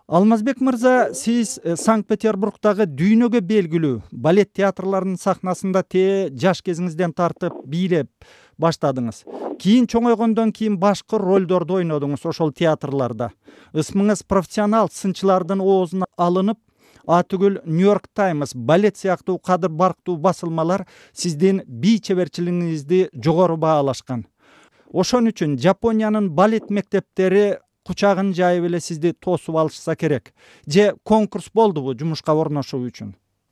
Алмазбек мырза, сиз Санкт-Петербургдагы дүйнөгө белгилүү балет театрларынын сахнасында жаш кезиңизден тартып бийлеп баштадыңыз. Кийин чоңойгондон кийин башкы ролдорду ойнодуңуз ошол театрларда. Ысмыңыз профессионал сынчылардын оозуна алынып, атүгүл Нью-Йорк Таймс, балет сыяктуу кадыр барктуу басылмалар сиздин бий чеберчилигиңизди жогору баалашкан. Ошон үчүн Жапониянын балет мектептери кучагын жайып эле сизди тосуп алышса керек. Же конкурс болдубу жумушка орношуу үчүн?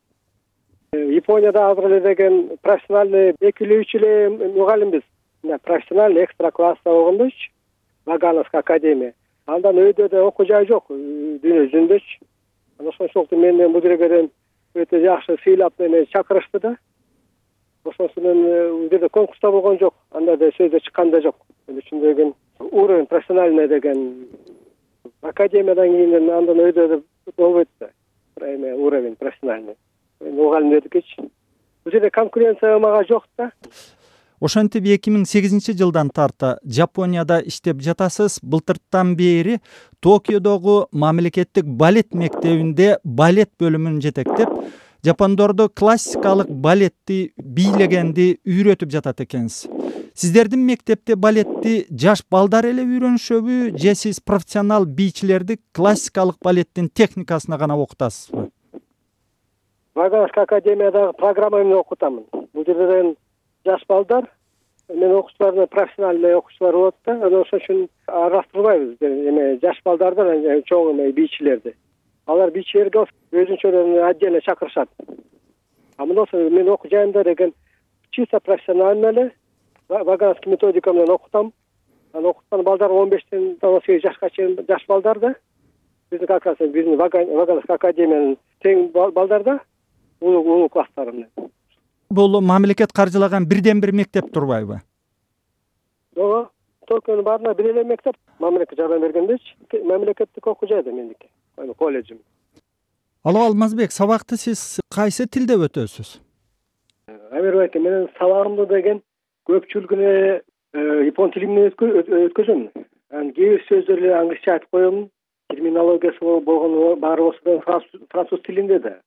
Японияда азыр эле деген профессиональный экилүүчү эле мугалимбиз. Профессиональный экстра класста болгондочу, Вагановская академия. Андан өйдө да окуу жай жок, дүйнө жүзүндөчү. Ошондуктан мени бул жерге өтө жакшы сыйлап мени чакырышты да. Ошондон бул жерде конкурста болгон жок, анда да сөздөр чыккан да жок. Ошон үчүн деген уровень профессиональный деген академиядан кийин андан өйдө да болбойт да. Уровень профессиональный. Мугалимдикичи. Бул жерде конкуренция мага жок да. Ошентип 2008-жылдан тарта Жапонияда иштеп жатасыз. Былтыртан бери Токиодогу мамлекеттик балет мектебинде балет бөлүмүн жетектеп, жапондорду классикалык балетти бийлегенди үйрөтүп жатат экенсиз. Сиздердин мектепте балетти жаш балдар эле үйрөнүшөбү, же сиз профессионал бийчилерди классикалык балеттин техникасына гана окутасызбы? Вагановская академиядагы программа менен окутамын. Бул жерден жаш балдар, мен окуучуларына профессиональный окуучулар болот да, ошон үчүн аралаштырбайбыз. Жаш балдарды, чоң бийчилерди. Алар бийчилерге өзүнчө отдельно чакырышат. Мындан мен окуу жайымда деген чисто профессионально эле Вагановский методика менен окутам. Окуткан балдар 15-тен 18 жашка чейин жаш балдар да. Биздин как раз биздин Вагановская академиянын тең балдар да, улуу класстар менен. Бул мамлекет каржылаган бирден-бир мектеп турбайбы? Ооба, Токионун баарына бир эле мектеп, мамлекет жардам бергендечи, мамлекеттик окуу жай да мендики, колледжим. Алмазбек, сабакты сиз кайсы тилде өтөсүз? Америка менен сабагымды деген көпчүлүгүнө япон тили менен өткөзөм. Кээ бир сөздөрдү англисче айтып коем. Терминологиясы болгону баары болсо француз тилинде да.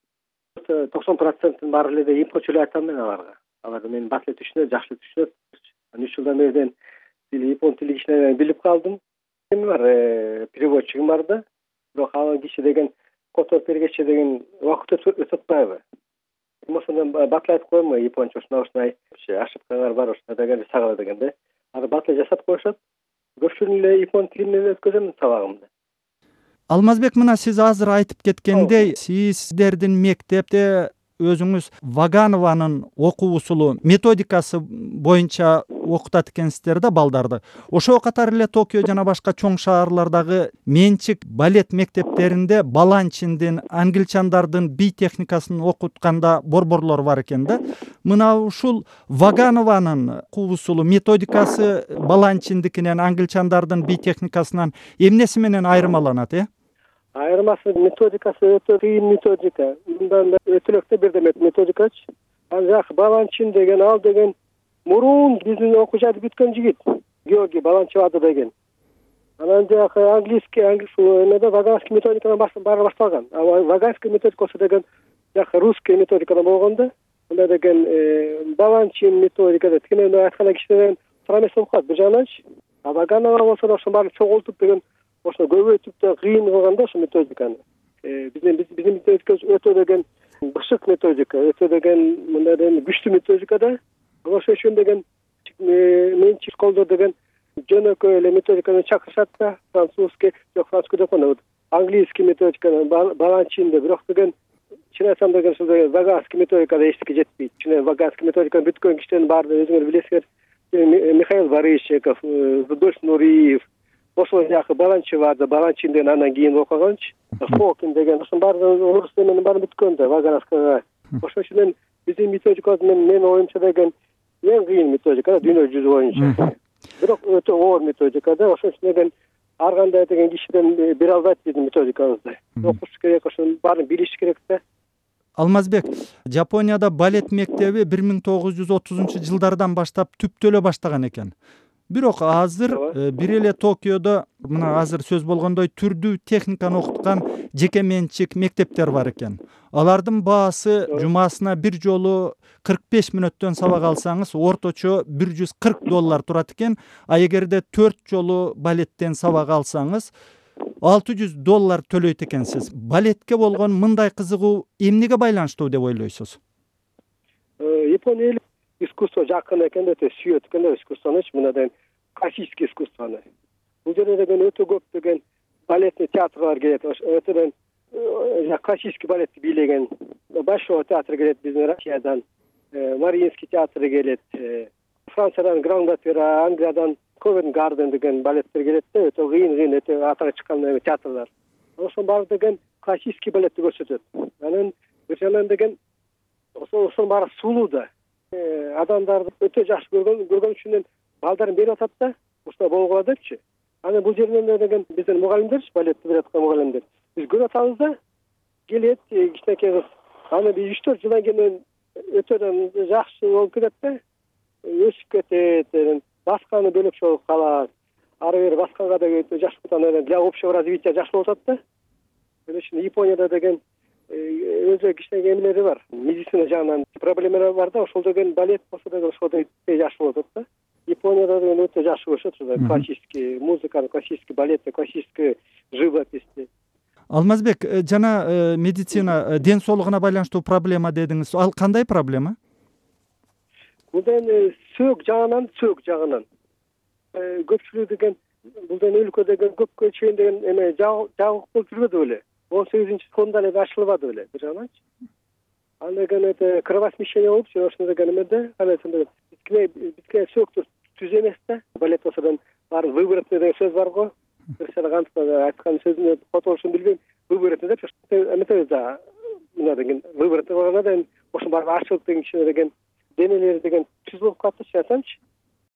90%-ын баары эле японча айтам мен аларга. Алар менин балет түшүнөт, жакшы түшүнөт. 3 жылдан бери япон тили кичине билип калдым. Бар переводчигим бар да. Бирок ал киши деген которуп бергече деген убакыт өтүп атпайбы? Ошондон батыл айтып коем, японча ушундай ошибкалар бар, ушундай деген сагала дегенде. Аны батыл жасап коюшат. Көпчүлүк эле япон тили менен өткөзөм сабагымды. Алмазбек, мына сиз азыр айтып кеткендей, сиздердин мектепте өзүңүз Ваганованын окуу усулу, методикасы боюнча окутат экенсиздер да балдарды. Ошол катары эле Токио жана башка чоң шаарлардагы менчик балет мектептеринде баланчиндин, англичандардын бий техникасын окутканда борборлор бар экен да. Мына ушул Ваганованын окуу усулу, методикасы баланчиндикинен, англичандардын бий техникасынан эмнеси менен айырмаланат, Айырмасы методикасы өтө кыйын методика. Мындан өтө эле бирден методикачы. Жак баланчин деген ал деген мурун биздин окуу жайды бүткөн жигит. Георгий Баланчевада деген. Анан жакы английский эмеде Вагановский методикадан баары башталган. Вагановский методикасы деген жакы русский методикадан болгондо, мына деген баланчин методикада тикенен айтканда кичинен туура эмес болуп калат бул жагынанчы. Ваганова болсо да ошонун баарын чогултуп деген ошо көбөйтүп да кыйын кылган да ошо методиканы. Биздин методикабыз өтө деген бышык методика, өтө деген мындай күчтүү методика да. Ошол үчүн деген менчик школдор деген жөнөкөй эле методиканы чакырышат да, французский, жок французский деп койбойт, английский методиканы баланчинде, бирок деген чын айтсам деген Вагановский методикада эчтеке жетпейт. Чын Вагановский методиканы бүткөн кишилердин баары өзүңөр билесиңер, Михаил Барышников, Рудольф Нуриев, ошол жакы Баланчевада, Баланчин деген андан кийин окуганчы, Фокин деген ошонун баары орус менен баары бүткөн да Вагановскага. Ошон үчүн биздин методикабыз менин оюмча деген эң кыйын методика дүйнө жүзү боюнча. Бирок өтө оор методика да, ошон үчүн деген ар кандай деген кишиден бере албайт биздин методикабызды. Окуш керек, ошонун баарын билиш керек да. Алмазбек, Жапонияда балет мектеби 1930-жылдардан баштап түптөлө баштаган экен. Бирок азыр бир эле Токиодо мына азыр сөз болгондой түрдүү техниканы окуткан жеке менчик мектептер бар экен. Алардын баасы жумасына бир жолу 45 мүнөттөн сабак алсаңыз орточо $140 турат экен. А эгерде 4 жолу балеттен сабак алсаңыз $600 төлөйт экенсиз. Балетке болгон мындай кызыгуу эмнеге байланыштуу деп ойлойсуз? Япония искусство жакын экен, өтө сүйөт экен искусствону, мындай классический искусствону. Бул жерде деген өтө көп деген балетный театрлар келет. Өтө классический балетти бийлеген Большой театр келет биздин Россиядан, Мариинский театры келет, Франциядан Гранд Опера, Англиядан Ковент Гарден деген балеттер келет да, өтө кыйын өтө атага чыккан театрлар. Ошонун баары деген классический балетти көрсөтөт. Анан бир жагынан деген ошонун баары сулуу да. Адамдарды өтө жакшы көргөн үчүн балдарын берип атат да, ушундай болгула депчи. Анан бул жерден деген биздин мугалимдер, балетти берип аткан мугалимдер, биз көрүп атабыз да, келет кичинекей кыз. Аны биз 3-4 жылдан кийин өтө жакшы болуп кетет да, өсүп кетет, басканы бөлөкчө болуп калат. Ары бери басканга да өтө жакшы болот, для общего развития жакшы болуп атат да. Ошон үчүн Японияда деген өзү кичинекей эмелери бар. Медицина жагынан проблемалар бар да, ошол деген балет болсо да ошондой жакшы болуп атат да. Японияда деген өтө жакшы көрүшөт, классический музыканы, классический балетти, классический живописти. Алмазбек, жана медицина ден соолугуна байланыштуу проблема дедиңиз. Ал кандай проблема? Бул сөк жагынан. Көпчүлүк деген бул өлкө деген көпкө чейин деген эме жабык болуп жүрбөдү беле. 18-фонда эле ачылбады беле бир жагынчы. Ал деген кровосмещение болуп, ошондо деген эмеде, анан бизге сөктүр түз эмес да. Балет болсо баары выворотный деген сөз бар го. Бир кантип айткан сөзүнө которушун билбейм. Выворотный деп эметебиз да. Мына деген выворотный болгондо ошонун баары ачылып деген кичине деген денелери деген түз болуп калат да, айтамчы.